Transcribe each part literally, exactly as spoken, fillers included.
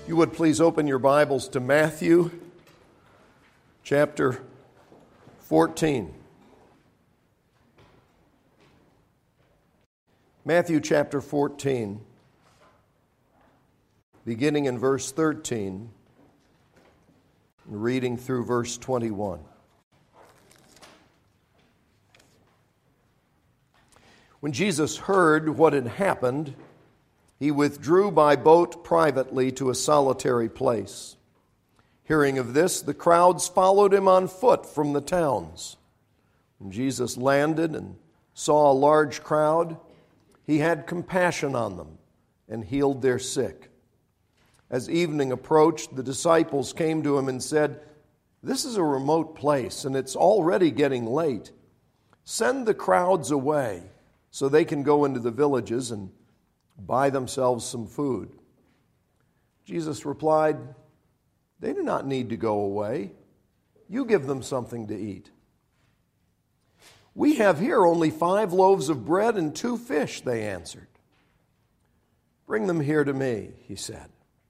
You would please open your Bibles to Matthew chapter fourteen. Matthew chapter fourteen, beginning in verse thirteen, and reading through verse twenty-one. When Jesus heard what had happened, he withdrew by boat privately to a solitary place. Hearing of this, the crowds followed him on foot from the towns. When Jesus landed and saw a large crowd, he had compassion on them and healed their sick. As evening approached, the disciples came to him and said, "This is a remote place, and it's already getting late. Send the crowds away so they can go into the villages and buy themselves some food." Jesus replied, "They do not need to go away. You give them something to eat." "We have here only five loaves of bread and two fish," they answered. "Bring them here to me," he said.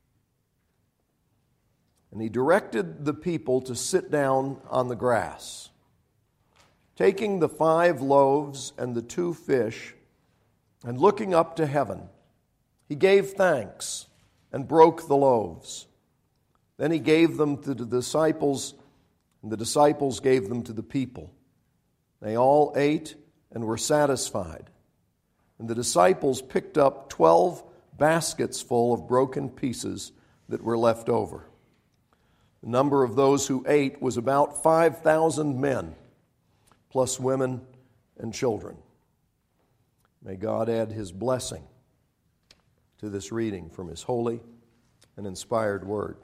And he directed the people to sit down on the grass. Taking the five loaves and the two fish, and looking up to heaven, he gave thanks and broke the loaves. Then he gave them to the disciples, and the disciples gave them to the people. They all ate and were satisfied. And the disciples picked up twelve baskets full of broken pieces that were left over. The number of those who ate was about five thousand men, plus women and children. May God add His blessing to this reading from His holy and inspired Word.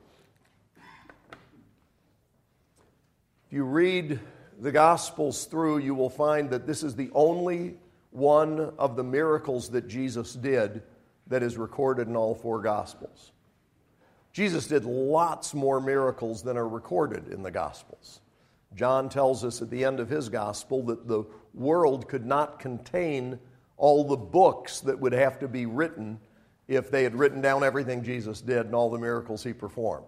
If you read the Gospels through, you will find that this is the only one of the miracles that Jesus did that is recorded in all four Gospels. Jesus did lots more miracles than are recorded in the Gospels. John tells us at the end of his Gospel that the world could not contain all the books that would have to be written if they had written down everything Jesus did and all the miracles he performed.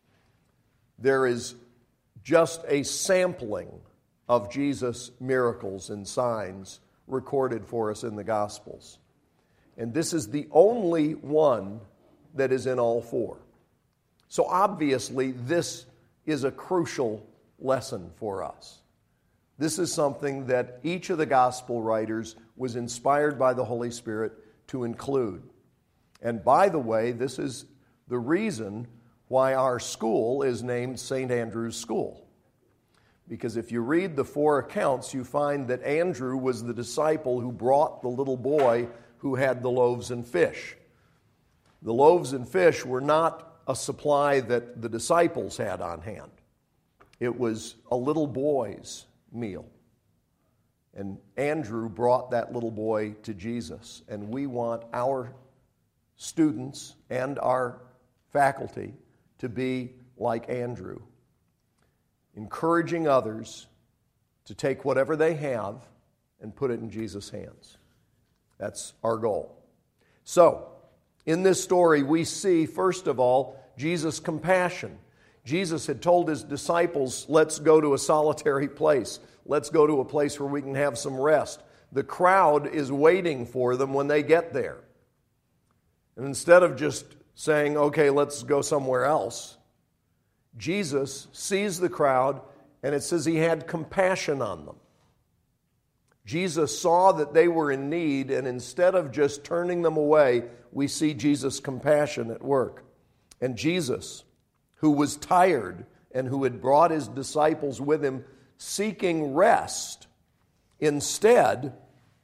There is just a sampling of Jesus' miracles and signs recorded for us in the Gospels. And this is the only one that is in all four. So obviously, this is a crucial lesson for us. This is something that each of the gospel writers was inspired by the Holy Spirit to include. And by the way, this is the reason why our school is named Saint Andrew's School. Because if you read the four accounts, you find that Andrew was the disciple who brought the little boy who had the loaves and fish. The loaves and fish were not a supply that the disciples had on hand. It was a little boy's meal. And Andrew brought that little boy to Jesus. And we want our students and our faculty to be like Andrew, encouraging others to take whatever they have and put it in Jesus' hands. That's our goal. So, in this story, we see, first of all, Jesus' compassion. Jesus had told his disciples, let's go to a solitary place. Let's go to a place where we can have some rest. The crowd is waiting for them when they get there. And instead of just saying, okay, let's go somewhere else, Jesus sees the crowd, and it says he had compassion on them. Jesus saw that they were in need, and instead of just turning them away, we see Jesus' compassion at work. And Jesus, who was tired and who had brought his disciples with him seeking rest, instead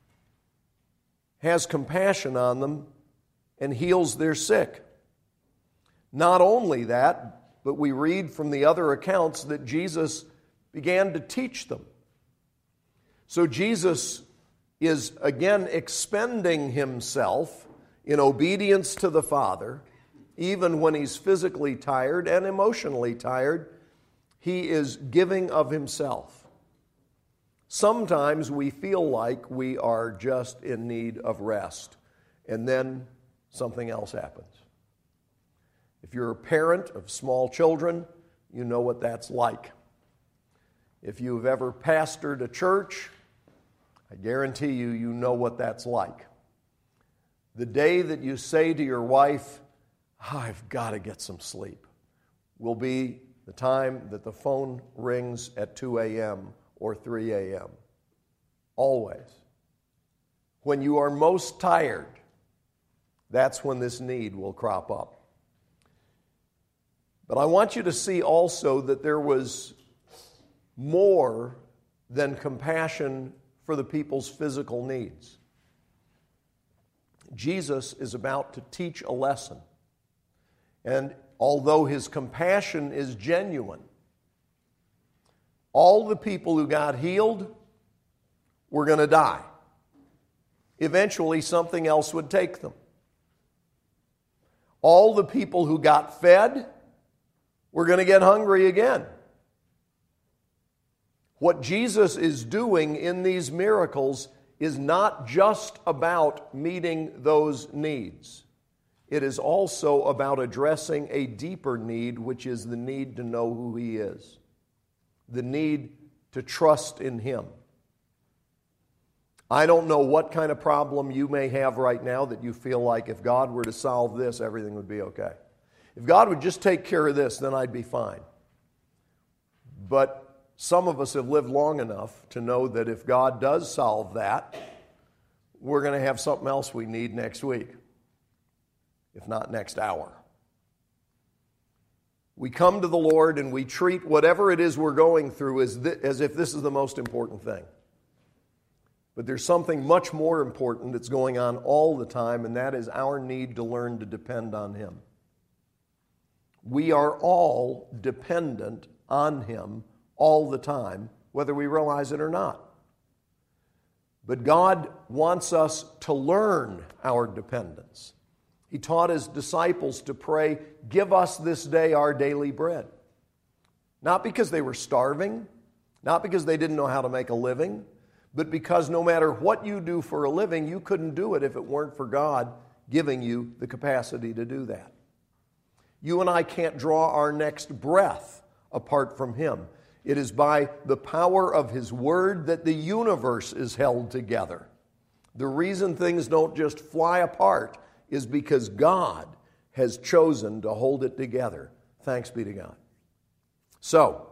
has compassion on them and heals their sick. Not only that, but we read from the other accounts that Jesus began to teach them. So Jesus is again expending himself in obedience to the Father. Even when he's physically tired and emotionally tired, he is giving of himself. Sometimes we feel like we are just in need of rest, and then something else happens. If you're a parent of small children, you know what that's like. If you've ever pastored a church, I guarantee you, you know what that's like. The day that you say to your wife, oh, I've got to get some sleep, will be the time that the phone rings at two a.m. or three a.m. Always. When you are most tired, that's when this need will crop up. But I want you to see also that there was more than compassion for the people's physical needs. Jesus is about to teach a lesson. And although his compassion is genuine, all the people who got healed were going to die. Eventually, something else would take them. All the people who got fed were going to get hungry again. What Jesus is doing in these miracles is not just about meeting those needs. It is also about addressing a deeper need, which is the need to know who He is, the need to trust in Him. I don't know what kind of problem you may have right now that you feel like if God were to solve this, everything would be okay. If God would just take care of this, then I'd be fine. But some of us have lived long enough to know that if God does solve that, we're going to have something else we need next week, if not next hour. We come to the Lord and we treat whatever it is we're going through as, th- as if this is the most important thing. But there's something much more important that's going on all the time, and that is our need to learn to depend on Him. We are all dependent on Him all the time, whether we realize it or not. But God wants us to learn our dependence. He taught His disciples to pray, "Give us this day our daily bread." Not because they were starving, not because they didn't know how to make a living, but because no matter what you do for a living, you couldn't do it if it weren't for God giving you the capacity to do that. You and I can't draw our next breath apart from Him. It is by the power of His Word that the universe is held together. The reason things don't just fly apart is because God has chosen to hold it together. Thanks be to God. So,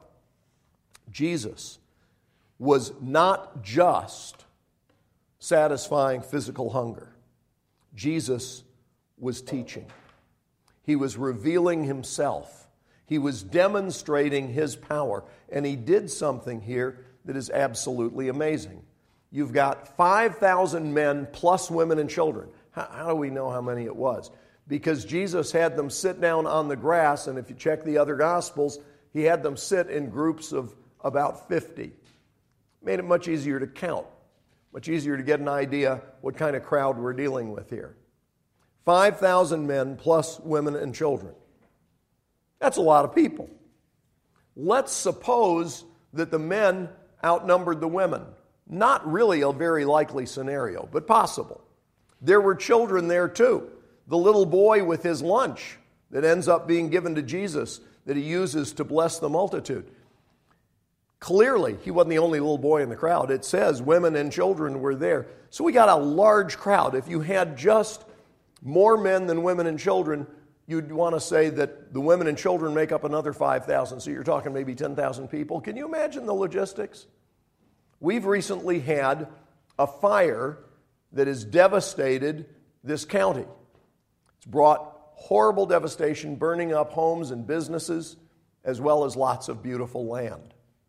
Jesus was not just satisfying physical hunger. Jesus was teaching. He was revealing Himself. He was demonstrating His power. And He did something here that is absolutely amazing. You've got five thousand men plus women and children. How, how do we know how many it was? Because Jesus had them sit down on the grass, and if you check the other Gospels, He had them sit in groups of about fifty. Made it much easier to count, much easier to get an idea what kind of crowd we're dealing with here. five thousand men plus women and children. That's a lot of people. Let's suppose that the men outnumbered the women. Not really a very likely scenario, but possible. There were children there too. The little boy with his lunch that ends up being given to Jesus that He uses to bless the multitude. Clearly, he wasn't the only little boy in the crowd. It says women and children were there. So we got a large crowd. If you had just more men than women and children, you'd want to say that the women and children make up another five thousand. So you're talking maybe ten thousand people. Can you imagine the logistics? We've recently had a fire that has devastated this county. It's brought horrible devastation, burning up homes and businesses, as well as lots of beautiful land.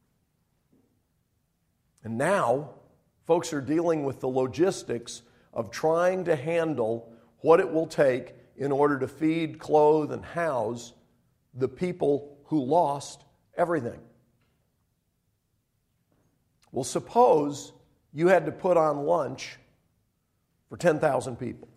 And now, folks are dealing with the logistics of trying to handle what it will take in order to feed, clothe, and house the people who lost everything. Well, suppose you had to put on lunch for ten thousand people.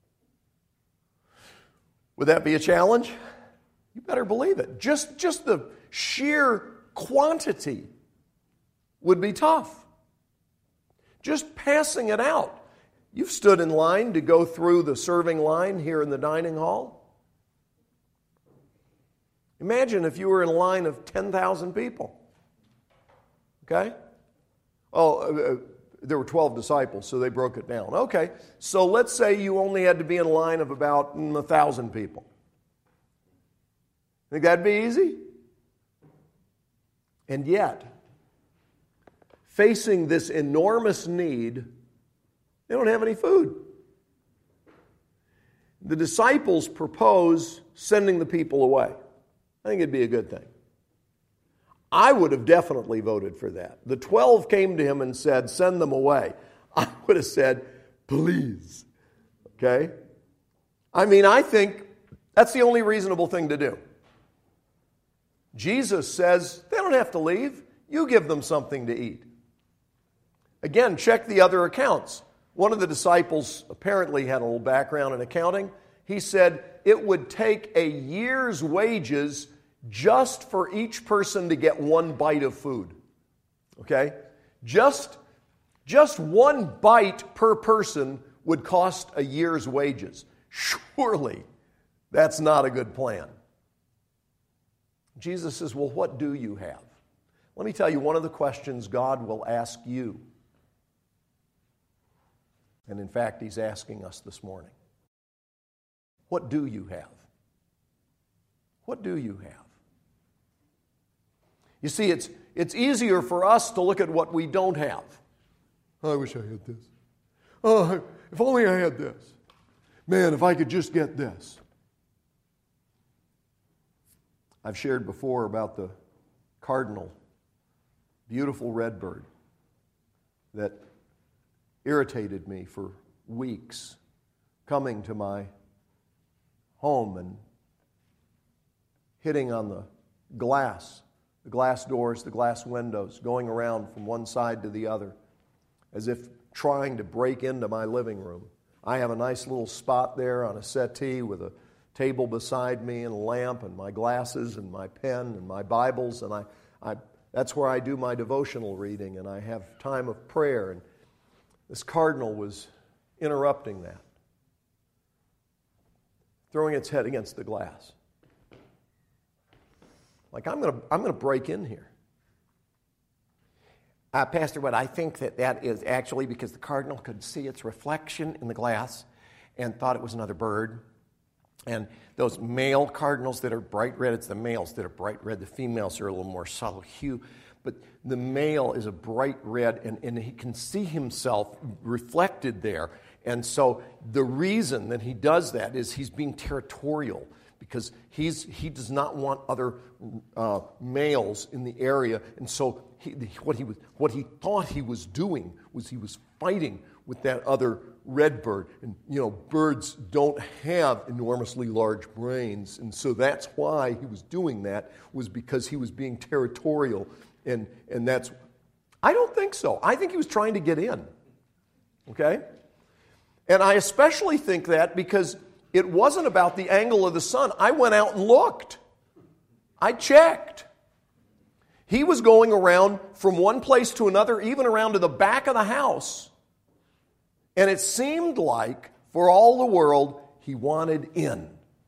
Would that be a challenge? You better believe it. Just, just the sheer quantity would be tough. Just passing it out. You've stood in line to go through the serving line here in the dining hall. Imagine if you were in a line of ten thousand people. Okay? Oh, uh, there were twelve disciples, so they broke it down. Okay, so let's say you only had to be in a line of about mm, one thousand people. Think that'd be easy? And yet, facing this enormous need, they don't have any food. The disciples propose sending the people away. I think it'd be a good thing. I would have definitely voted for that. The twelve came to him and said, send them away. I would have said, please. Okay? I mean, I think that's the only reasonable thing to do. Jesus says, they don't have to leave. You give them something to eat. Again, check the other accounts. One of the disciples apparently had a little background in accounting. He said it would take a year's wages just for each person to get one bite of food. Okay? Just, just one bite per person would cost a year's wages. Surely that's not a good plan. Jesus says, well, what do you have? Let me tell you one of the questions God will ask you. And in fact, He's asking us this morning. What do you have? What do you have? You see, it's, it's easier for us to look at what we don't have. I wish I had this. Oh, if only I had this. Man, if I could just get this. I've shared before about the cardinal, beautiful red bird that irritated me for weeks, coming to my home and hitting on the glass, the glass doors, the glass windows, going around from one side to the other, as if trying to break into my living room. I have a nice little spot there on a settee with a table beside me and a lamp and my glasses and my pen and my Bibles, and I, I that's where I do my devotional reading, and I have time of prayer. And this cardinal was interrupting that, throwing its head against the glass. Like, I'm going to I'm going to break in here. Uh, Pastor Wood, I think that that is actually because the cardinal could see its reflection in the glass and thought it was another bird. And those male cardinals that are bright red, it's the males that are bright red. The females are a little more subtle hue. But the male is a bright red, and, and he can see himself reflected there. And so the reason that he does that is he's being territorial, because he's he does not want other uh, males in the area. And so he, what he was, what he thought he was doing was he was fighting with that other red bird. And, you know, birds don't have enormously large brains. And so that's why he was doing that, was because he was being territorial. And, and that's, I don't think so. I think he was trying to get in. Okay? And I especially think that because it wasn't about the angle of the sun. I went out and looked. I checked. He was going around from one place to another, even around to the back of the house. And it seemed like, for all the world, he wanted in.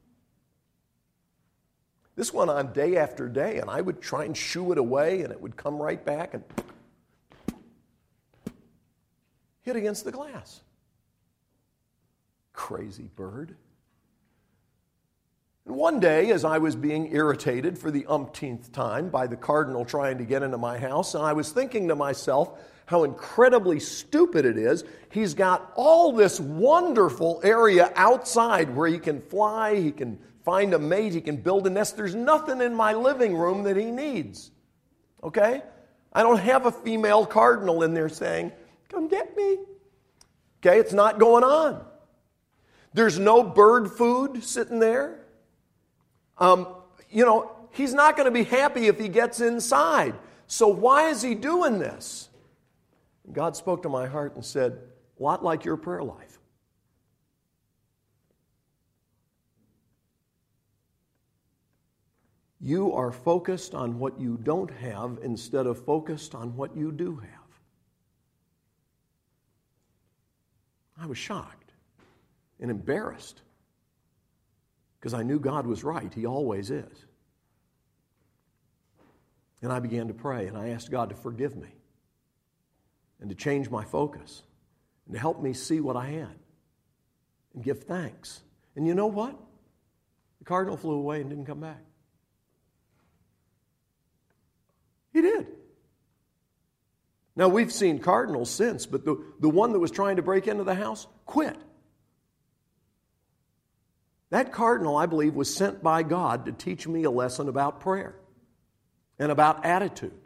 This went on day after day, and I would try and shoo it away, and it would come right back and hit against the glass. Crazy bird. And one day, as I was being irritated for the umpteenth time by the cardinal trying to get into my house, and I was thinking to myself how incredibly stupid it is. He's got all this wonderful area outside where he can fly, he can find a mate, he can build a nest. There's nothing in my living room that he needs. Okay? I don't have a female cardinal in there saying, come get me. Okay, it's not going on. There's no bird food sitting there. Um, you know, he's not going to be happy if he gets inside. So why is he doing this? God spoke to my heart and said, a lot like your prayer life. You are focused on what you don't have instead of focused on what you do have. I was shocked and embarrassed because I knew God was right. He always is. And I began to pray, and I asked God to forgive me and to change my focus and to help me see what I had and give thanks. And you know what? The cardinal flew away and didn't come back. He did. Now, we've seen cardinals since, but the, the one that was trying to break into the house quit. That cardinal, I believe, was sent by God to teach me a lesson about prayer and about attitude.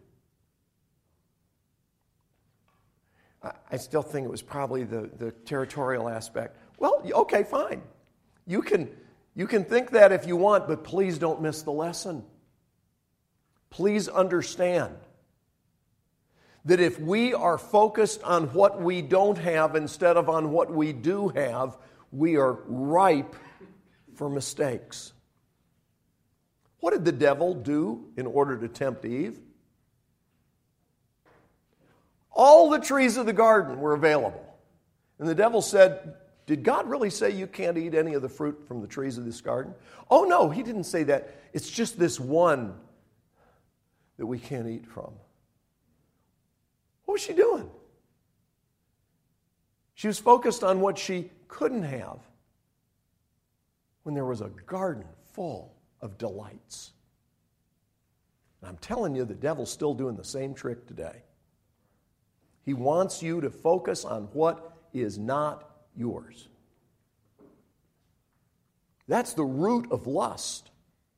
I still think it was probably the, the territorial aspect. Well, okay, fine. You can, you can think that if you want, but please don't miss the lesson. Please understand that if we are focused on what we don't have instead of on what we do have, we are ripe for mistakes. What did the devil do in order to tempt Eve? All the trees of the garden were available. And the devil said, did God really say you can't eat any of the fruit from the trees of this garden? Oh, no, he didn't say that. It's just this one that we can't eat from. What was she doing? She was focused on what she couldn't have when there was a garden full of delights. And I'm telling you, the devil's still doing the same trick today. He wants you to focus on what is not yours. That's the root of lust.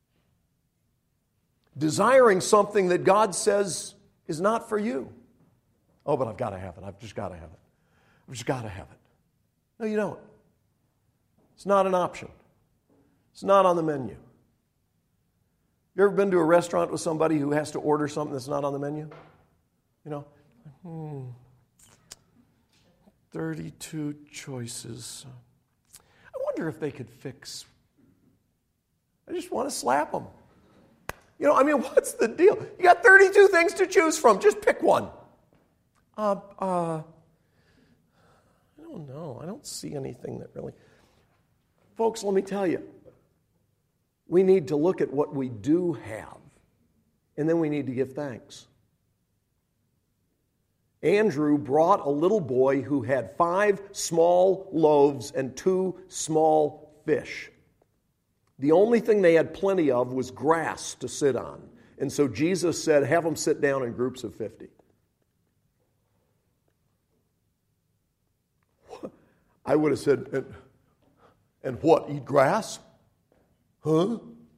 Desiring something that God says is not for you. Oh, but I've got to have it. I've just got to have it. I've just got to have it. No, you don't. It's not an option. It's not on the menu. You ever been to a restaurant with somebody who has to order something that's not on the menu? You know, hmm, thirty-two choices. I wonder if they could fix. I just want to slap them. You know, I mean, what's the deal? You got thirty-two things to choose from. Just pick one. Uh, uh, I don't know. I don't see anything that really... Folks, let me tell you. We need to look at what we do have, and then we need to give thanks. Andrew brought a little boy who had five small loaves and two small fish. The only thing they had plenty of was grass to sit on. And so Jesus said, have them sit down in groups of fifty. I would have said, and, and what, eat grass? Huh?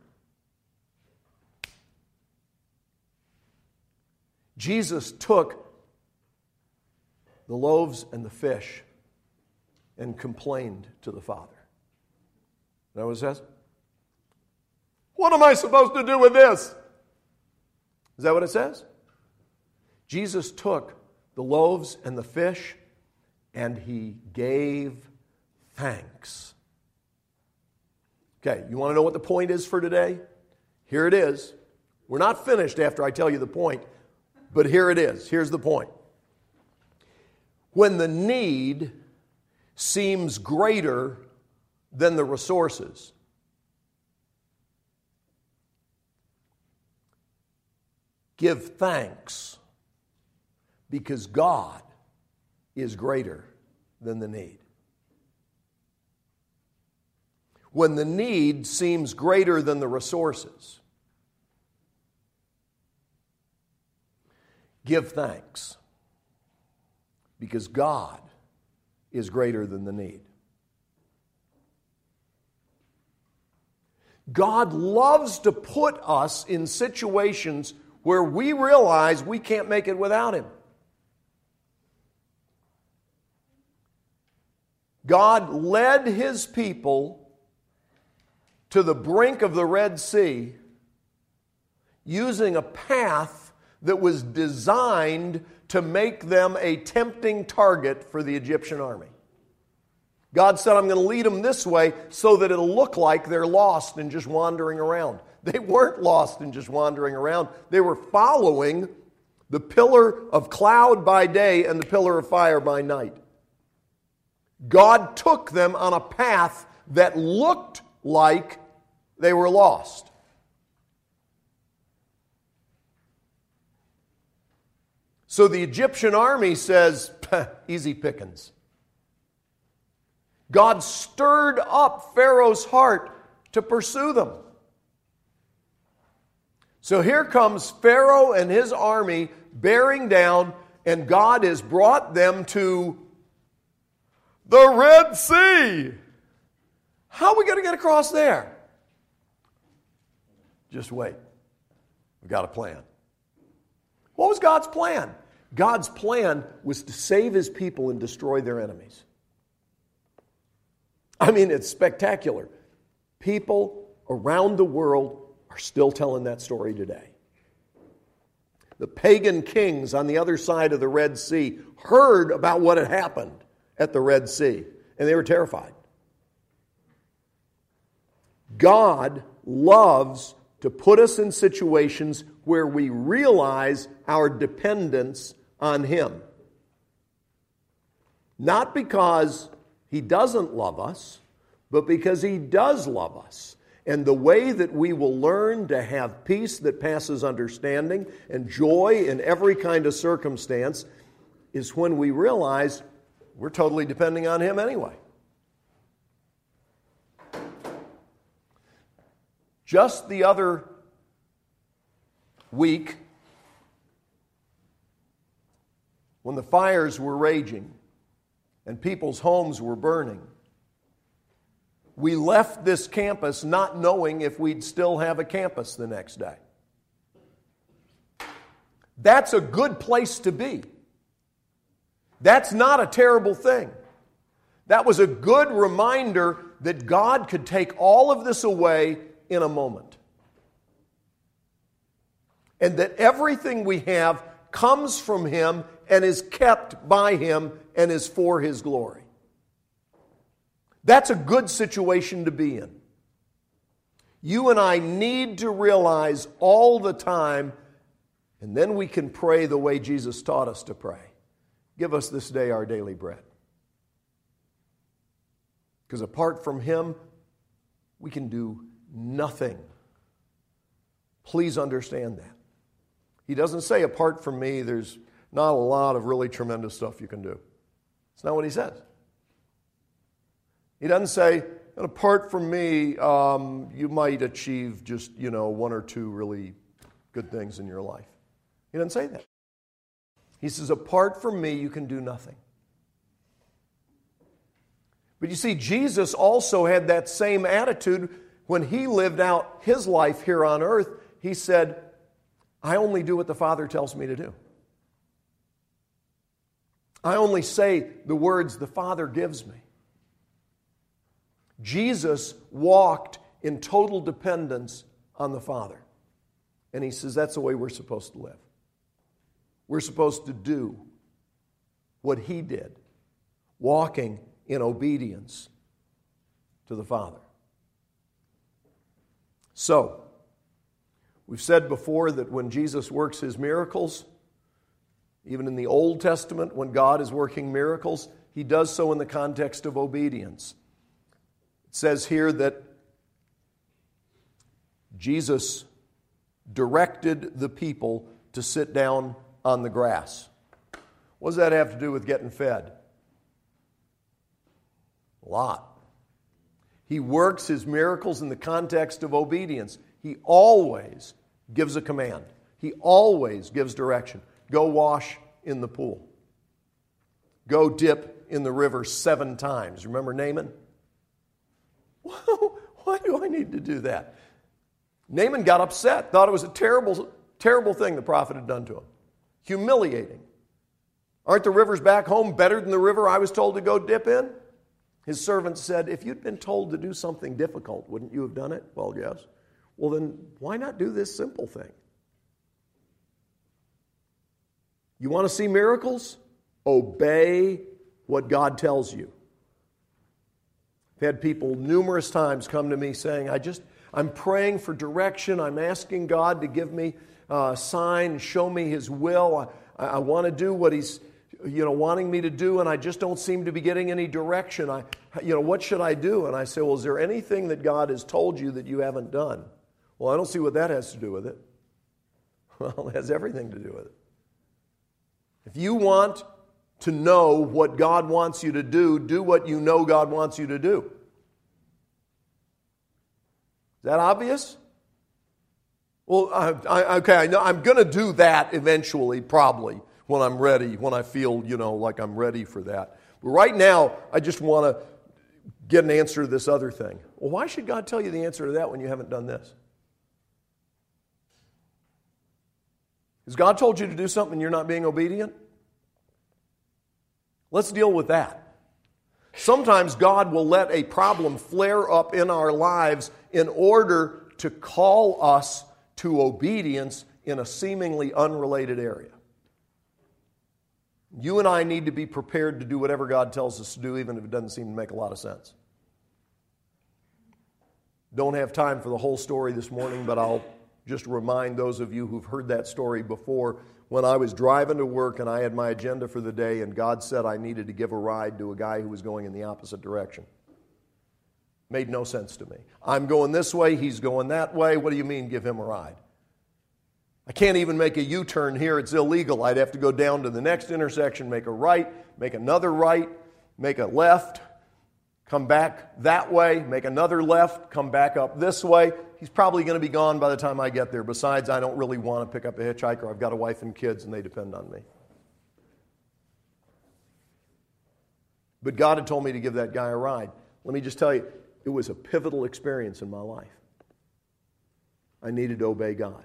Jesus took the loaves and the fish and complained to the Father. Is that what it says? What am I supposed to do with this? Is that what it says? Jesus took the loaves and the fish and he gave thanks. Okay, you want to know what the point is for today? Here it is. We're not finished after I tell you the point, but here it is. Here's the point. When the need seems greater than the resources, give thanks because God is greater than the need. When the need seems greater than the resources, give thanks because God is greater than the need. God loves to put us in situations where we realize we can't make it without Him. God led His people to the brink of the Red Sea using a path that was designed to make them a tempting target for the Egyptian army. God said, I'm going to lead them this way so that it'll look like they're lost and just wandering around. They weren't lost and just wandering around. They were following the pillar of cloud by day and the pillar of fire by night. God took them on a path that looked like they were lost. So the Egyptian army says, easy pickings. God stirred up Pharaoh's heart to pursue them. So here comes Pharaoh and his army bearing down, and God has brought them to the Red Sea. How are we going to get across there? Just wait. We've got a plan. What was God's plan? God's plan was to save His people and destroy their enemies. I mean, it's spectacular. People around the world are still telling that story today. The pagan kings on the other side of the Red Sea heard about what had happened at the Red Sea, and they were terrified. God loves to put us in situations where we realize our dependence on Him. Not because He doesn't love us, but because He does love us. And the way that we will learn to have peace that passes understanding and joy in every kind of circumstance is when we realize we're totally depending on Him anyway. Just the other week, when the fires were raging and people's homes were burning, we left this campus not knowing if we'd still have a campus the next day. That's a good place to be. That's not a terrible thing. That was a good reminder that God could take all of this away in a moment. And that everything we have comes from Him and is kept by Him and is for His glory. That's a good situation to be in. You and I need to realize all the time, and then we can pray the way Jesus taught us to pray. Give us this day our daily bread. Because apart from Him, we can do nothing. Please understand that. He doesn't say, apart from me, there's not a lot of really tremendous stuff you can do. It's not what He says. He doesn't say, and apart from me, um, you might achieve just, you know, one or two really good things in your life. He doesn't say that. He says, apart from me, you can do nothing. But you see, Jesus also had that same attitude when He lived out His life here on earth. He said, I only do what the Father tells me to do. I only say the words the Father gives me. Jesus walked in total dependence on the Father. And He says that's the way we're supposed to live. We're supposed to do what He did, walking in obedience to the Father. So, we've said before that when Jesus works His miracles, even in the Old Testament, when God is working miracles, He does so in the context of obedience. It says here that Jesus directed the people to sit down on the grass. What does that have to do with getting fed? A lot. He works His miracles in the context of obedience. He always gives a command. He always gives direction. Go wash in the pool. Go dip in the river seven times. Remember Naaman? Why do I need to do that? Naaman got upset, thought it was a terrible, terrible thing the prophet had done to him. Humiliating. Aren't the rivers back home better than the river I was told to go dip in? His servant said, if you'd been told to do something difficult, wouldn't you have done it? Well, yes. Well, then why not do this simple thing? You want to see miracles? Obey what God tells you. I've had people numerous times come to me saying, I just, I'm praying for direction. I'm asking God to give me a sign, show me His will. I, I want to do what He's, you know, wanting me to do, and I just don't seem to be getting any direction. I, you know, what should I do? And I say, well, is there anything that God has told you that you haven't done? Well, I don't see what that has to do with it. Well, it has everything to do with it. If you want to know what God wants you to do, do what you know God wants you to do. Is that obvious? Well, I, I, okay, I know I'm going to do that eventually, probably, when I'm ready, when I feel, you know, like I'm ready for that. But right now, I just want to get an answer to this other thing. Well, why should God tell you the answer to that when you haven't done this? Has God told you to do something and you're not being obedient? Let's deal with that. Sometimes God will let a problem flare up in our lives in order to call us to obedience in a seemingly unrelated area. You and I need to be prepared to do whatever God tells us to do, even if it doesn't seem to make a lot of sense. Don't have time for the whole story this morning, but I'll just remind those of you who've heard that story before. When I was driving to work and I had my agenda for the day, and God said I needed to give a ride to a guy who was going in the opposite direction. Made no sense to me. I'm going this way, he's going that way. What do you mean, give him a ride? I can't even make a U-turn here. It's illegal. I'd have to go down to the next intersection, make a right, make another right, make a left, come back that way, make another left, come back up this way. He's probably going to be gone by the time I get there. Besides, I don't really want to pick up a hitchhiker. I've got a wife and kids, and they depend on me. But God had told me to give that guy a ride. Let me just tell you, it was a pivotal experience in my life. I needed to obey God.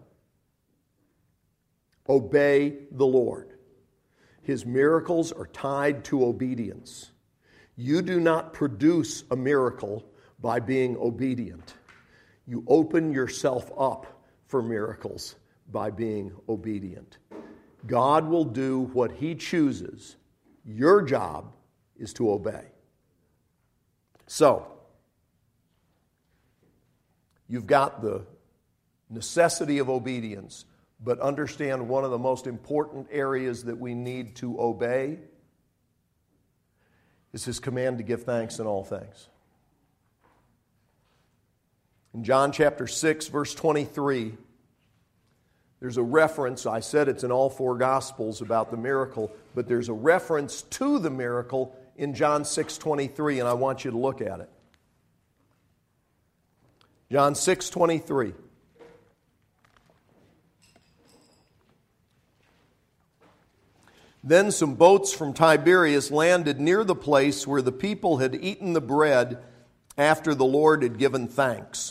Obey the Lord. His miracles are tied to obedience. You do not produce a miracle by being obedient. You open yourself up for miracles by being obedient. God will do what He chooses. Your job is to obey. So, you've got the necessity of obedience, but understand one of the most important areas that we need to obey is His command to give thanks in all things. In John chapter six, verse twenty-three, there's a reference. I said it's in all four Gospels about the miracle, but there's a reference to the miracle in John six twenty-three, and I want you to look at it. John six twenty-three. Then some boats from Tiberias landed near the place where the people had eaten the bread after the Lord had given thanks.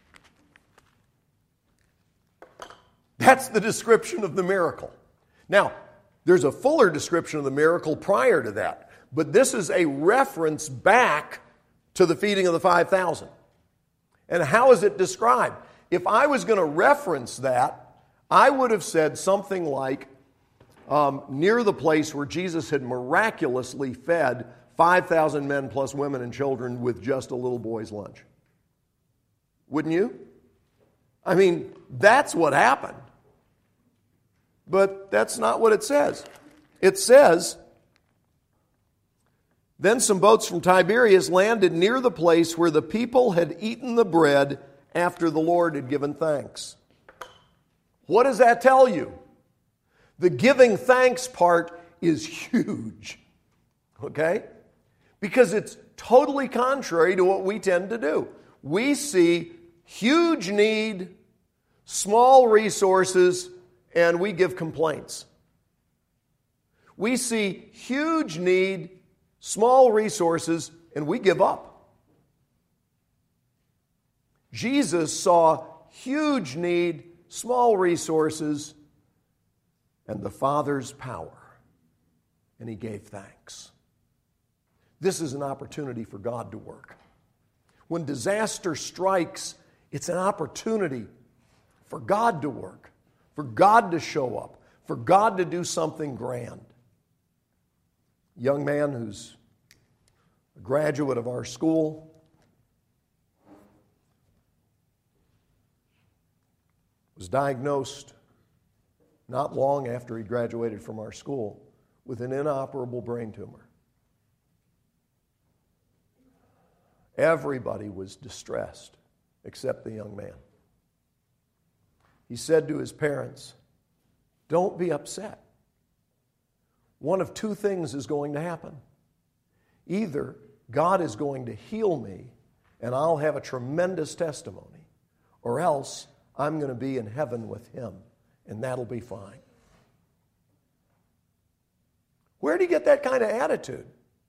That's the description of the miracle. Now, there's a fuller description of the miracle prior to that, but this is a reference back to the feeding of the five thousand. And how is it described? If I was going to reference that, I would have said something like, um, near the place where Jesus had miraculously fed five thousand men plus women and children with just a little boy's lunch. Wouldn't you? I mean, that's what happened. But that's not what it says. It says, then some boats from Tiberias landed near the place where the people had eaten the bread after the Lord had given thanks. What does that tell you? The giving thanks part is huge. Okay? Because it's totally contrary to what we tend to do. We see huge need, small resources, and we give complaints. We see huge need, small resources, and we give up. Jesus saw huge need, small resources, and the Father's power, and He gave thanks. This is an opportunity for God to work. When disaster strikes, it's an opportunity for God to work, for God to show up, for God to do something grand. A young man who's a graduate of our school was diagnosed not long after he graduated from our school with an inoperable brain tumor. Everybody was distressed except the young man. He said to his parents, "Don't be upset. one of two things is going to happen. Either God is going to heal me and I'll have a tremendous testimony, or else I'm going to be in heaven with Him, and that'll be fine. Where did he get that kind of attitude?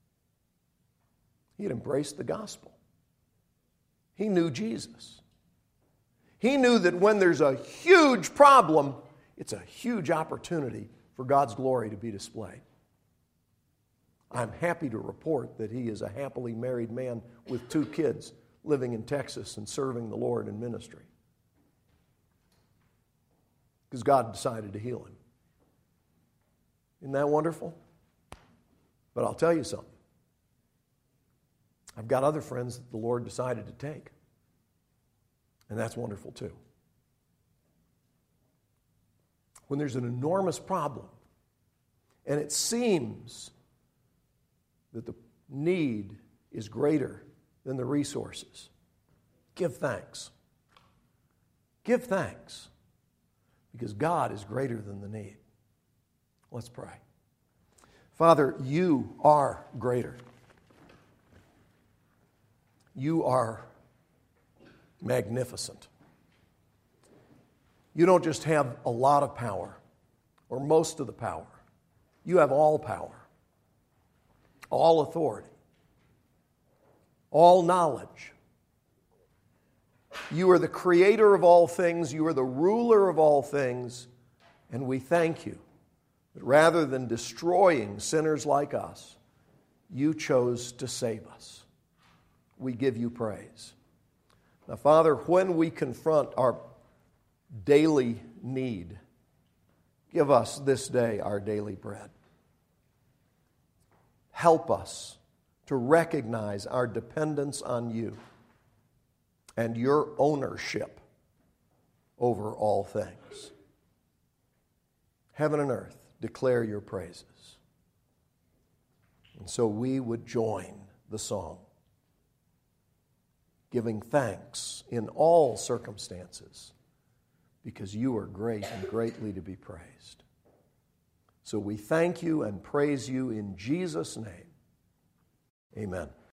He had embraced the gospel. He knew Jesus. He knew that when there's a huge problem, it's a huge opportunity for God's glory to be displayed. I'm happy to report that he is a happily married man with two kids living in Texas and serving the Lord in ministry. Because God decided to heal him. Isn't that wonderful? But I'll tell you something. I've got other friends that the Lord decided to take. And that's wonderful too. When there's an enormous problem, and it seems that the need is greater than the resources, give thanks. Give thanks. Because God is greater than the need. Let's pray. Father, you are greater. You are magnificent. You don't just have a lot of power or most of the power. You have all power, all authority, all knowledge. You are the creator of all things. You are the ruler of all things. And we thank you that rather than destroying sinners like us, you chose to save us. We give you praise. Now, Father, when we confront our daily need, give us this day our daily bread. Help us to recognize our dependence on you and your ownership over all things. Heaven and earth declare your praises. And so we would join the song, giving thanks in all circumstances, because you are great and greatly to be praised. So we thank you and praise you in Jesus' name. Amen.